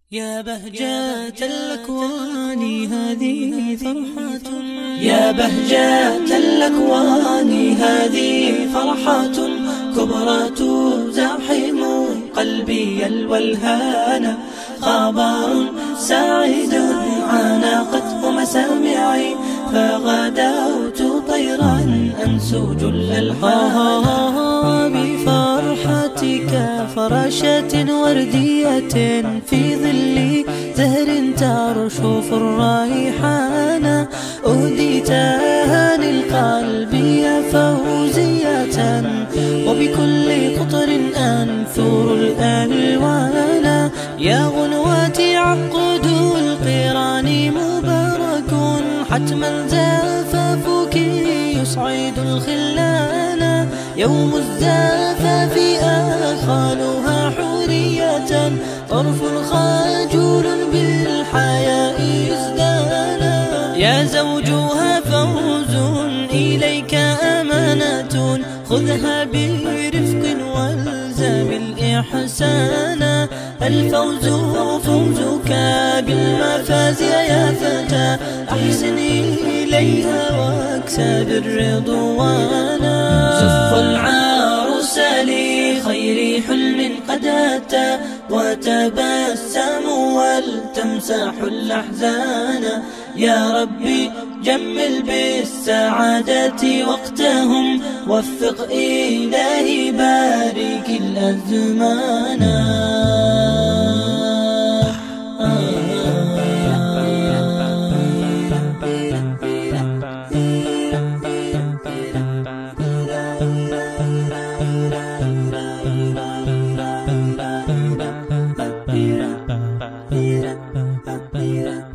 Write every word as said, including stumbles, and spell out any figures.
يا بهجة الأكوان هذه فرحة، يا بهجة الأكوان هذه فرحة كبرى تزاحم قلبي الولهان، خبر سعيد عانقته مسامعي فغدوت طيرا أنسو جل الألحان. بفرحتك فراشة وردية في ظل زهر ترشف الريحان، أهديتها للقلب يا فوزية وبكل قطر أنثر الألوان. يا غنواتي عقد القران مبارك، حتما زفافك يسعد الخلان. يوم الزفاف آخالها حورية، طرف خجول بالحياء ازدانا. يا زوجها فوز إليك أمانة، خذها برفق والزم الإحسان. الفوز فوزك بالمفاز يا فتى، أحسن إليها واكسب الرضوان. زف العروس لخير حلم قد أتى، وتبسم ولتمسح الأحزان. يا ربي جمل بالسعادة وقتهم، وفق إلهي بارك الأزمان. Mira, mira, mira.